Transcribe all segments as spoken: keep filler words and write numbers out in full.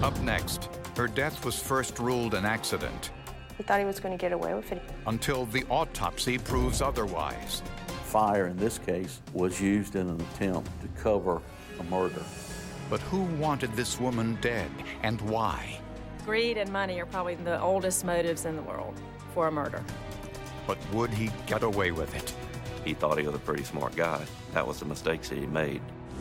Up next, her death was first ruled an accident. He thought he was going to get away with it. Until the autopsy proves otherwise. Fire, in this case, was used in an attempt to cover a murder. But who wanted this woman dead, and why? Greed and money are probably the oldest motives in the world for a murder. But would he get away with it? He thought he was a pretty smart guy. That was the mistakes that he made.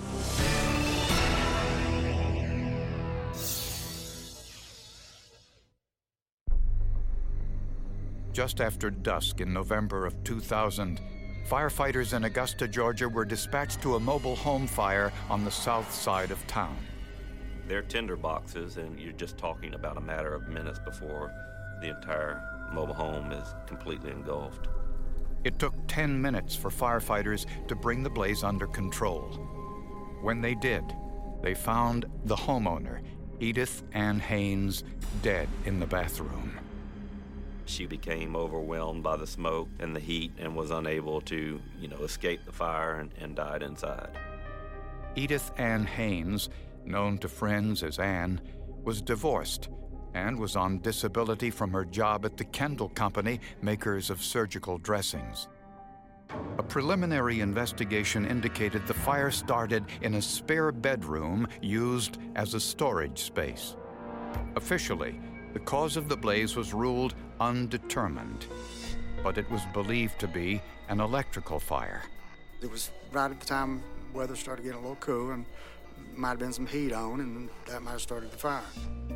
Just after dusk in November of two thousand, firefighters in Augusta, Georgia were dispatched to a mobile home fire on the south side of town. They're tinder boxes, and you're just talking about a matter of minutes before the entire mobile home is completely engulfed. It took ten minutes for firefighters to bring the blaze under control. When they did, they found the homeowner, Edith Ann Haynes, dead in the bathroom. She became overwhelmed by the smoke and the heat and was unable to, you know, escape the fire and, and died inside. Edith Ann Haynes, known to friends as Ann, was divorced and was on disability from her job at the Kendall Company, makers of surgical dressings. A preliminary investigation indicated the fire started in a spare bedroom used as a storage space. Officially, the cause of the blaze was ruled undetermined, but it was believed to be an electrical fire. It was right at the time weather started getting a little cool and might have been some heat on, and that might have started the fire.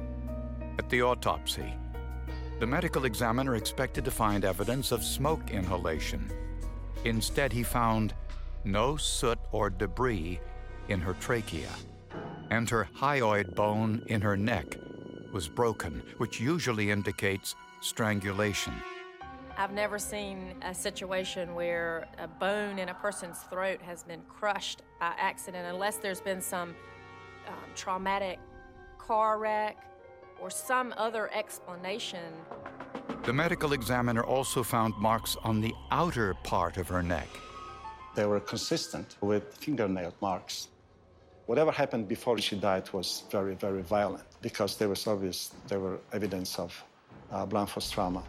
At the autopsy, the medical examiner expected to find evidence of smoke inhalation. Instead, he found no soot or debris in her trachea, and her hyoid bone in her neck was broken, which usually indicates strangulation. I've never seen a situation where a bone in a person's throat has been crushed by accident unless there's been some um, traumatic car wreck or some other explanation. The medical examiner also found marks on the outer part of her neck. They were consistent with fingernail marks. Whatever happened before she died was very, very violent because there was obvious, there were evidence of uh, blunt force trauma.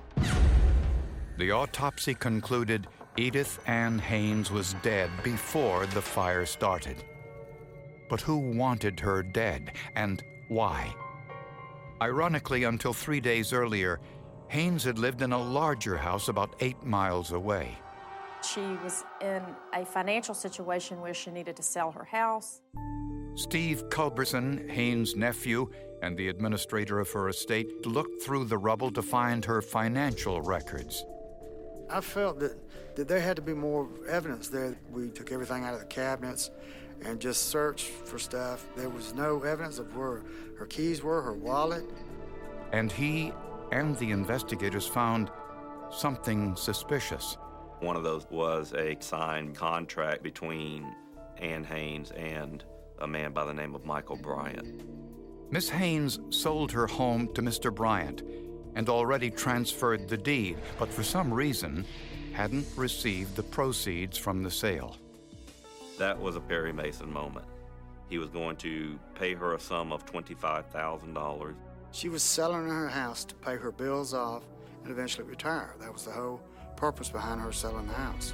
The autopsy concluded Edith Ann Haynes was dead before the fire started. But who wanted her dead, and why? Ironically, until three days earlier, Haynes had lived in a larger house about eight miles away. She was in a financial situation where she needed to sell her house. Steve Culberson, Haynes' nephew, and the administrator of her estate looked through the rubble to find her financial records. I felt that, that there had to be more evidence there. We took everything out of the cabinets and just searched for stuff. There was no evidence of where her keys were, her wallet. And he and the investigators found something suspicious. One of those was a signed contract between Ann Haynes and a man by the name of Michael Bryant. Miss Haynes sold her home to Mister Bryant and already transferred the deed, but for some reason hadn't received the proceeds from the sale. That was a Perry Mason moment. He was going to pay her a sum of twenty-five thousand dollars. She was selling her house to pay her bills off and eventually retire. That was the whole purpose behind her selling the house.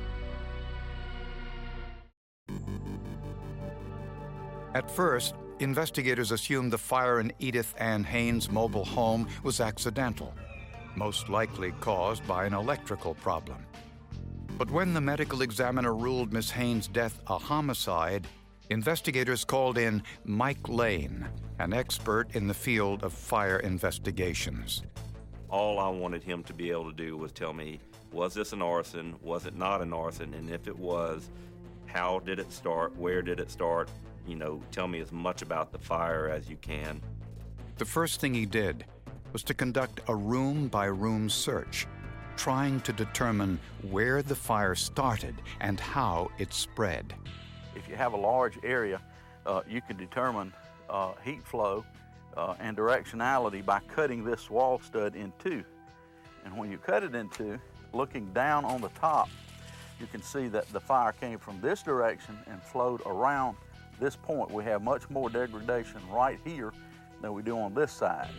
At first, investigators assumed the fire in Edith Ann Haynes' mobile home was accidental, most likely caused by an electrical problem. But when the medical examiner ruled Miss Haynes' death a homicide, investigators called in Mike Lane, an expert in the field of fire investigations. All I wanted him to be able to do was tell me, was this an arson? Was it not an arson? And if it was, how did it start? Where did it start? You know, tell me as much about the fire as you can. The first thing he did was to conduct a room-by-room search, trying to determine where the fire started and how it spread. If you have a large area, uh, you can determine uh, heat flow uh, and directionality by cutting this wall stud in two. And when you cut it in two, looking down on the top, you can see that the fire came from this direction and flowed around this point. We have much more degradation right here than we do on this side.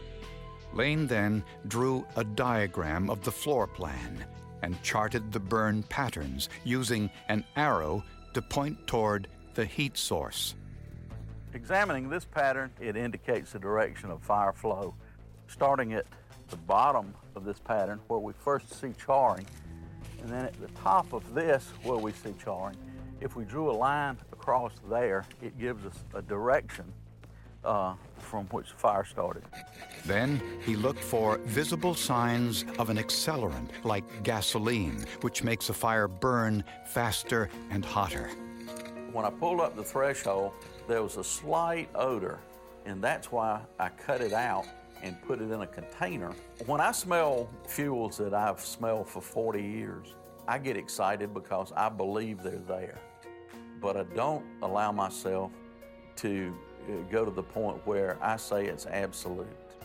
Lane then drew a diagram of the floor plan and charted the burn patterns using an arrow to point toward the heat source. Examining this pattern, it indicates the direction of fire flow. Starting at the bottom of this pattern where we first see charring, and then at the top of this where we see charring, if we drew a line across there, it gives us a direction uh, from which the fire started. Then he looked for visible signs of an accelerant like gasoline, which makes a fire burn faster and hotter. When I pulled up the threshold, there was a slight odor, and that's why I cut it out and put it in a container. When I smell fuels that I've smelled for forty years, I get excited because I believe they're there. But I don't allow myself to go to the point where I say it's absolute.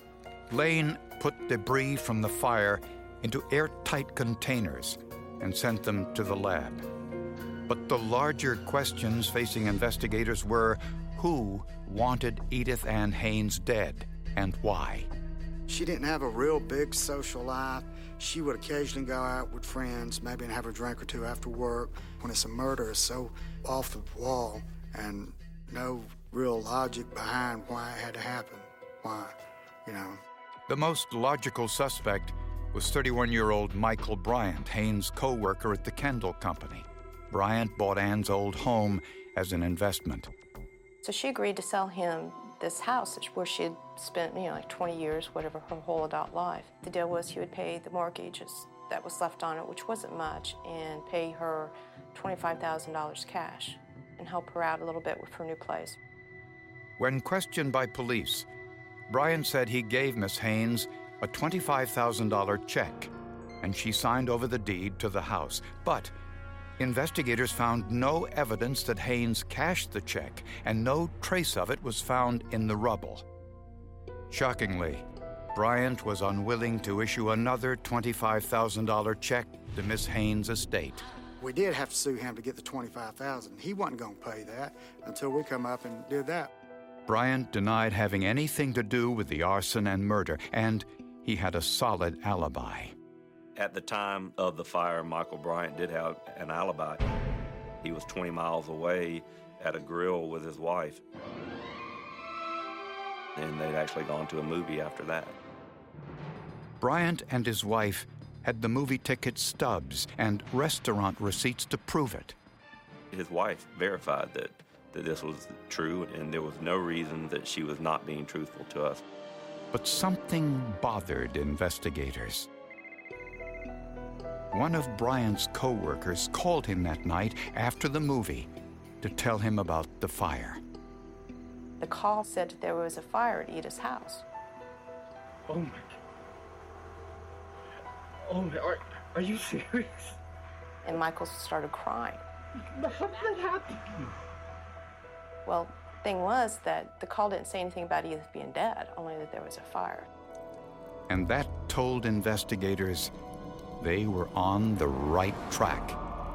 Lane put debris from the fire into airtight containers and sent them to the lab. But the larger questions facing investigators were who wanted Edith Ann Haynes dead and why. She didn't have a real big social life. She would occasionally go out with friends, maybe and have a drink or two after work. When it's a murder, it's so off the wall and no real logic behind why it had to happen. Why, you know. The most logical suspect was thirty-one-year-old Michael Bryant, Haynes' co-worker at the Kendall Company. Bryant bought Ann's old home as an investment. So she agreed to sell him this house where she had spent, you know, like twenty years, whatever, her whole adult life. The deal was he would pay the mortgages that was left on it, which wasn't much, and pay her twenty-five thousand dollars cash and help her out a little bit with her new place. When questioned by police, Bryant said he gave Miss Haynes a twenty-five thousand dollars check, and she signed over the deed to the house. But investigators found no evidence that Haynes cashed the check, and no trace of it was found in the rubble. Shockingly, Bryant was unwilling to issue another twenty-five thousand dollars check to Miss Haynes' estate. We did have to sue him to get the twenty-five thousand dollars. He wasn't going to pay that until we come up and did that. Bryant denied having anything to do with the arson and murder, and he had a solid alibi. At the time of the fire, Michael Bryant did have an alibi. He was twenty miles away at a grill with his wife. And they'd actually gone to a movie after that. Bryant and his wife had the movie ticket stubs and restaurant receipts to prove it. His wife verified that, that this was true, and there was no reason that she was not being truthful to us. But something bothered investigators. One of Bryant's co-workers called him that night after the movie to tell him about the fire. The call said that there was a fire at Edith's house. Oh my God. Oh my, are, are you serious? And Michael started crying. How did that happen? Well, the thing was that the call didn't say anything about Edith being dead, only that there was a fire. And that told investigators they were on the right track.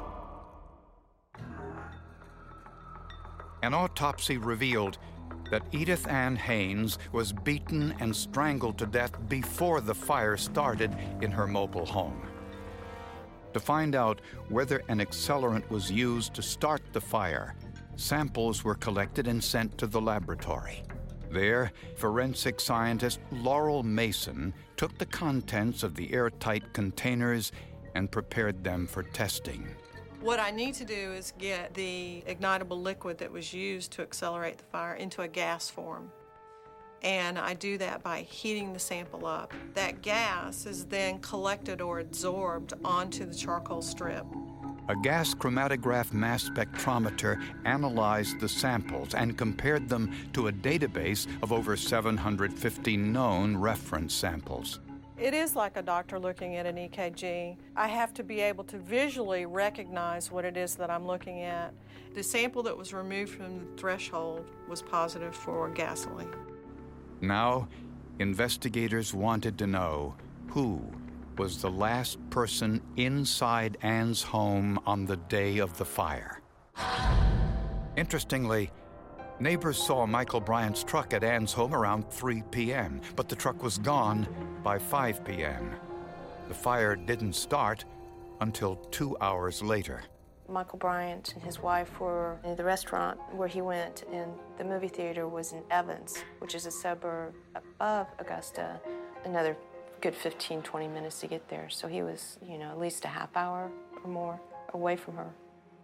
An autopsy revealed that Edith Ann Haynes was beaten and strangled to death before the fire started in her mobile home. To find out whether an accelerant was used to start the fire, samples were collected and sent to the laboratory. There, forensic scientist Laurel Mason took the contents of the airtight containers and prepared them for testing. What I need to do is get the ignitable liquid that was used to accelerate the fire into a gas form. And I do that by heating the sample up. That gas is then collected or absorbed onto the charcoal strip. A gas chromatograph mass spectrometer analyzed the samples and compared them to a database of over seven hundred fifty known reference samples. It is like a doctor looking at an E K G. I have to be able to visually recognize what it is that I'm looking at. The sample that was removed from the threshold was positive for gasoline. Now, investigators wanted to know who was the last person inside Ann's home on the day of the fire. Interestingly, Neighbors saw Michael Bryant's truck at Ann's home around three p.m., but the truck was gone by five p.m. The fire didn't start until two hours later. Michael Bryant and his wife were in the restaurant where he went, and the movie theater was in Evans, which is a suburb above Augusta, another good fifteen, twenty minutes to get there. So he was, you know, at least a half hour or more away from her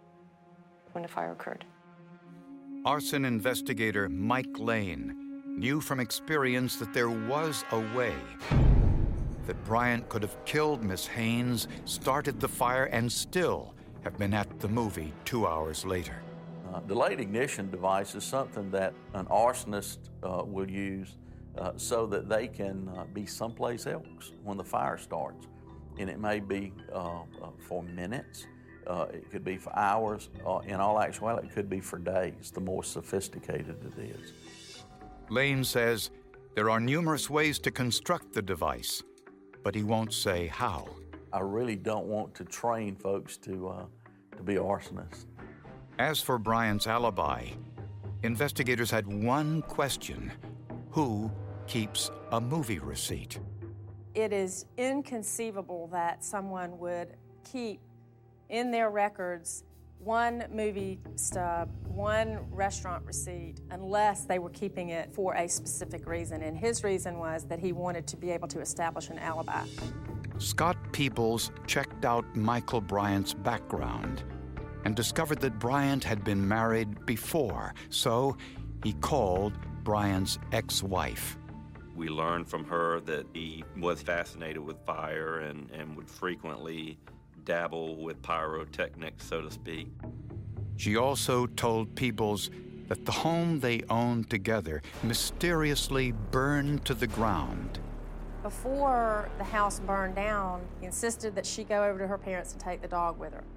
when the fire occurred. Arson investigator Mike Lane knew from experience that there was a way that Bryant could have killed Miss Haynes, started the fire, and still have been at the movie two hours later. Uh, delayed ignition device is something that an arsonist uh, will use uh, so that they can uh, be someplace else when the fire starts. And it may be uh, uh, for minutes, uh, it could be for hours, uh, in all actuality it could be for days, the more sophisticated it is. Lane says there are numerous ways to construct the device, but he won't say how. I really don't want to train folks to, uh, to be arsonists. As for Bryant's alibi, investigators had one question: who keeps a movie receipt? It is inconceivable that someone would keep in their records one movie stub, one restaurant receipt, unless they were keeping it for a specific reason. And his reason was that he wanted to be able to establish an alibi. Scott Peebles checked out Michael Bryant's background and discovered that Bryant had been married before, so he called Bryant's ex-wife. We learned from her that he was fascinated with fire and, and would frequently dabble with pyrotechnics, so to speak. She also told Peebles that the home they owned together mysteriously burned to the ground. Before the house burned down, he insisted that she go over to her parents and take the dog with her.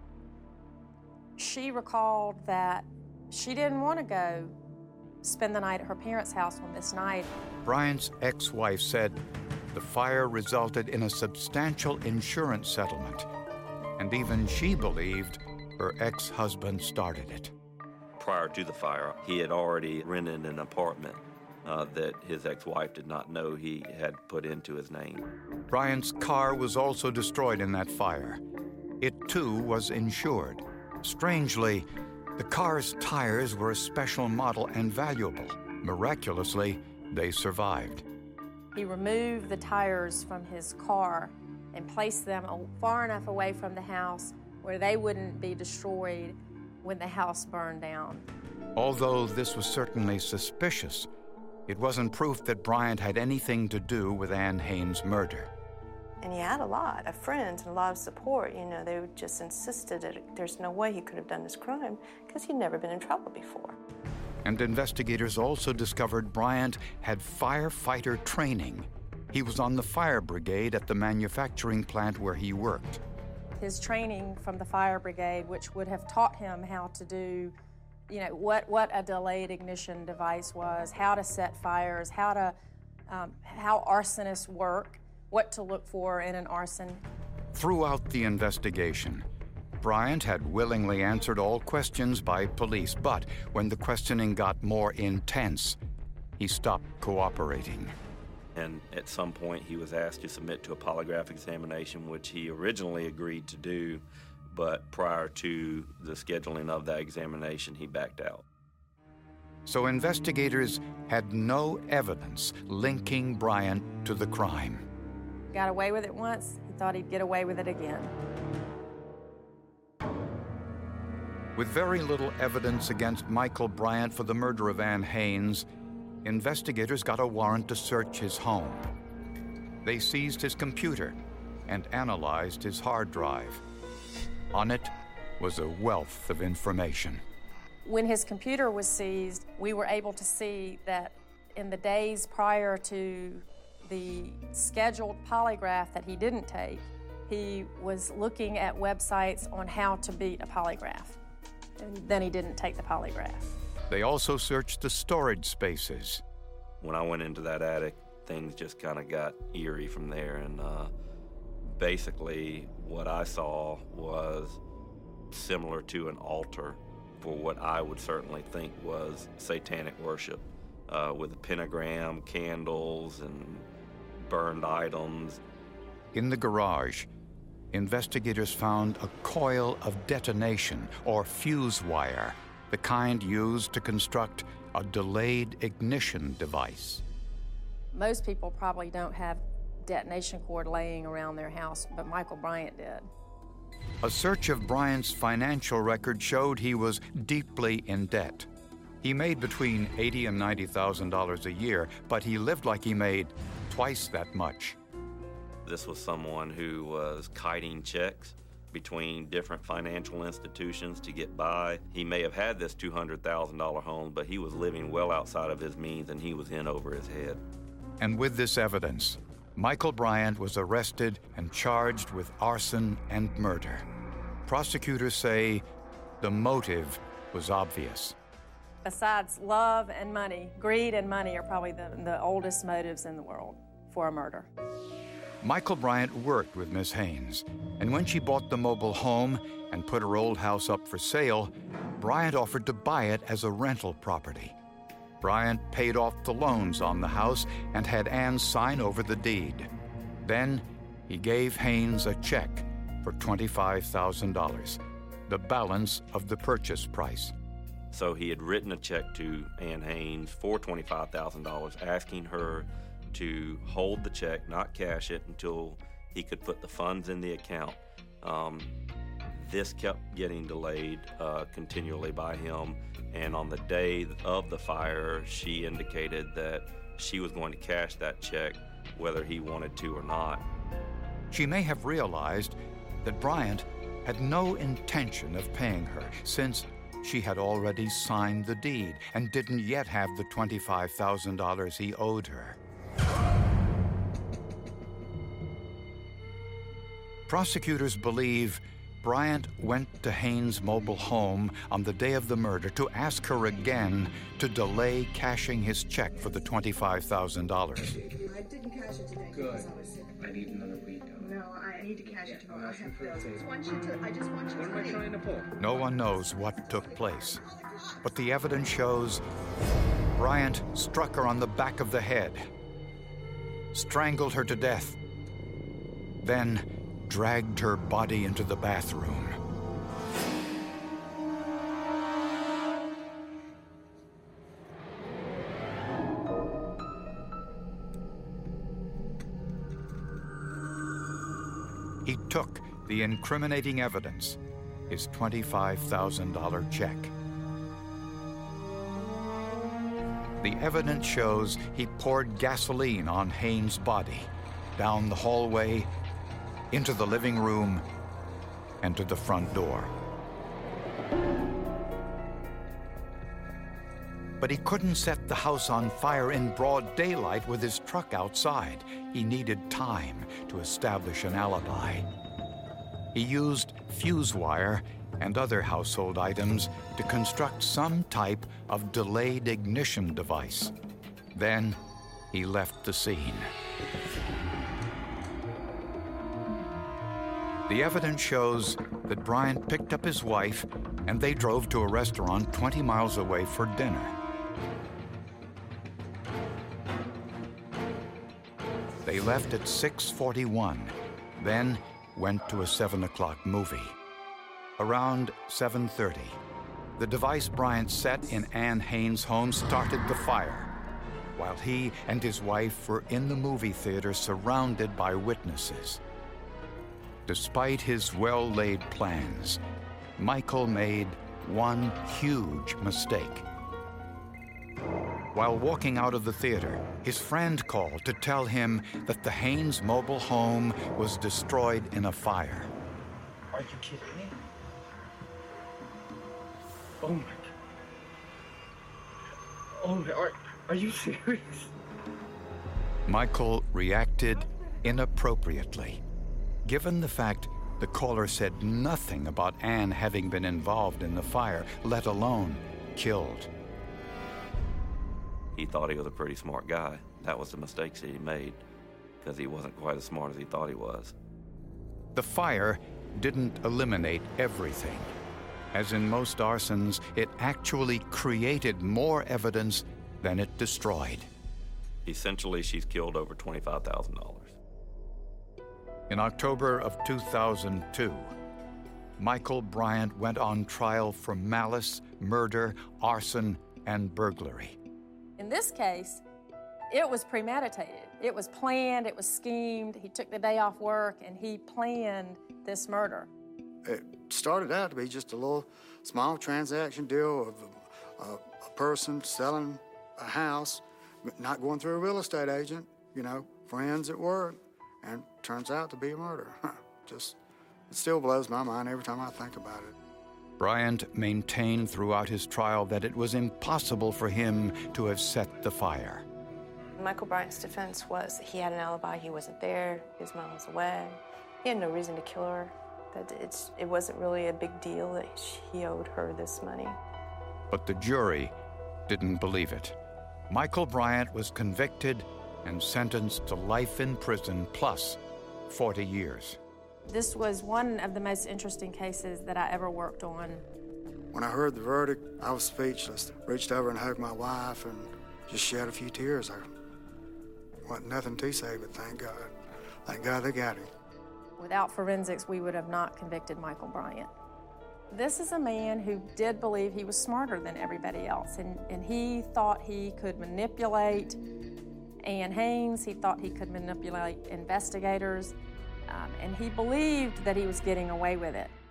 She recalled that she didn't want to go spend the night at her parents' house on this night. Bryant's ex-wife said the fire resulted in a substantial insurance settlement, and even she believed her ex-husband started it. Prior to the fire, he had already rented an apartment uh, that his ex-wife did not know he had put into his name. Bryant's car was also destroyed in that fire. It, too, was insured. Strangely, the car's tires were a special model and valuable. Miraculously, they survived. He removed the tires from his car and placed them far enough away from the house where they wouldn't be destroyed when the house burned down. Although this was certainly suspicious, it wasn't proof that Bryant had anything to do with Ann Haynes' murder. And he had a lot of friends and a lot of support. You know, they just insisted that there's no way he could have done this crime because he'd never been in trouble before. And investigators also discovered Bryant had firefighter training. He was on the fire brigade at the manufacturing plant where he worked. His training from the fire brigade, which would have taught him how to do, you know, what, what a delayed ignition device was, how to set fires, how to, um, how arsonists work, what to look for in an arson. Throughout the investigation, Bryant had willingly answered all questions by police, but when the questioning got more intense, he stopped cooperating. And at some point, he was asked to submit to a polygraph examination, which he originally agreed to do, but prior to the scheduling of that examination, he backed out. So investigators had no evidence linking Bryant to the crime. Got away with it once, he thought he'd get away with it again. With very little evidence against Michael Bryant for the murder of Ann Haynes, investigators got a warrant to search his home. They seized his computer and analyzed his hard drive. On it was a wealth of information. When his computer was seized, we were able to see that in the days prior to the scheduled polygraph that he didn't take, he was looking at websites on how to beat a polygraph. And then he didn't take the polygraph. They also searched the storage spaces. When I went into that attic, things just kind of got eerie from there, and uh, basically what I saw was similar to an altar for what I would certainly think was satanic worship, uh, with a pentagram, candles, and burned items. In the garage, investigators found a coil of detonation or fuse wire, the kind used to construct a delayed ignition device. Most people probably don't have detonation cord laying around their house, but Michael Bryant did. A search of Bryant's financial record showed he was deeply in debt. He made between eighty thousand dollars and ninety thousand dollars a year, but he lived like he made twice that much. This was someone who was kiting checks between different financial institutions to get by. He may have had this two hundred thousand dollars home, but he was living well outside of his means, and he was in over his head. And with this evidence, Michael Bryant was arrested and charged with arson and murder. Prosecutors say the motive was obvious. Besides love and money, greed and money are probably the, the oldest motives in the world for a murder. Michael Bryant worked with Miss Haynes, and when she bought the mobile home and put her old house up for sale, Bryant offered to buy it as a rental property. Bryant paid off the loans on the house and had Ann sign over the deed. Then he gave Haynes a check for twenty-five thousand dollars, the balance of the purchase price. So he had written a check to Ann Haynes for twenty-five thousand dollars, asking her to hold the check, not cash it, until he could put the funds in the account. Um, this kept getting delayed uh, continually by him, and on the day of the fire, she indicated that she was going to cash that check whether he wanted to or not. She may have realized that Bryant had no intention of paying her, since she had already signed the deed and didn't yet have the twenty-five thousand dollars he owed her. Prosecutors believe Bryant went to Haynes' mobile home on the day of the murder to ask her again to delay cashing his check for the twenty-five thousand dollars. I didn't cash it today. Good. I was sick. I need another week. No, I need to cash it tomorrow. I have bills. I Okay. just want you to, I just want you What to am I leave. trying to pull? No one knows what took place, but the evidence shows Bryant struck her on the back of the head, strangled her to death, then dragged her body into the bathroom. He took the incriminating evidence, his twenty-five thousand dollars check. The evidence shows he poured gasoline on Haynes' body, down the hallway, into the living room, and to the front door. But he couldn't set the house on fire in broad daylight with his truck outside. He needed time to establish an alibi. He used fuse wire and other household items to construct some type of delayed ignition device. Then he left the scene. The evidence shows that Bryant picked up his wife and they drove to a restaurant twenty miles away for dinner. They left at six forty-one, then went to a seven o'clock movie. Around seven thirty, the device Bryant set in Ann Haynes' home started the fire, while he and his wife were in the movie theater surrounded by witnesses. Despite his well-laid plans, Michael made one huge mistake. While walking out of the theater, his friend called to tell him that the Haynes mobile home was destroyed in a fire. Are you kidding me? Oh my God. Oh my, are, are you serious? Michael reacted inappropriately. Given the fact the caller said nothing about Ann having been involved in the fire, let alone killed. He thought he was a pretty smart guy. That was the mistakes that he made, because he wasn't quite as smart as he thought he was. The fire didn't eliminate everything, As in most arsons, it actually created more evidence than it destroyed. Essentially, she's killed over twenty-five thousand dollars. In October of two thousand two, Michael Bryant went on trial for malice, murder, arson, and burglary. In this case, it was premeditated. It was planned, it was schemed. He took the day off work and he planned this murder. It started out to be just a little small transaction deal of a, a, a person selling a house, not going through a real estate agent, you know, friends at work, and turns out to be a murder. Just, it still blows my mind every time I think about it. Bryant maintained throughout his trial that it was impossible for him to have set the fire. Michael Bryant's defense was that he had an alibi, he wasn't there, his mom was away. He had no reason to kill her, that it's, it wasn't really a big deal that he owed her this money. But the jury didn't believe it. Michael Bryant was convicted and sentenced to life in prison plus forty years. This was one of the most interesting cases that I ever worked on. When I heard the verdict, I was speechless. Reached over and hugged my wife and just shed a few tears. There wasn't nothing to say, but thank God. Thank God they got him. Without forensics, we would have not convicted Michael Bryant. This is a man who did believe he was smarter than everybody else, and, and he thought he could manipulate Ann Haynes, he thought he could manipulate investigators, um, and he believed that he was getting away with it.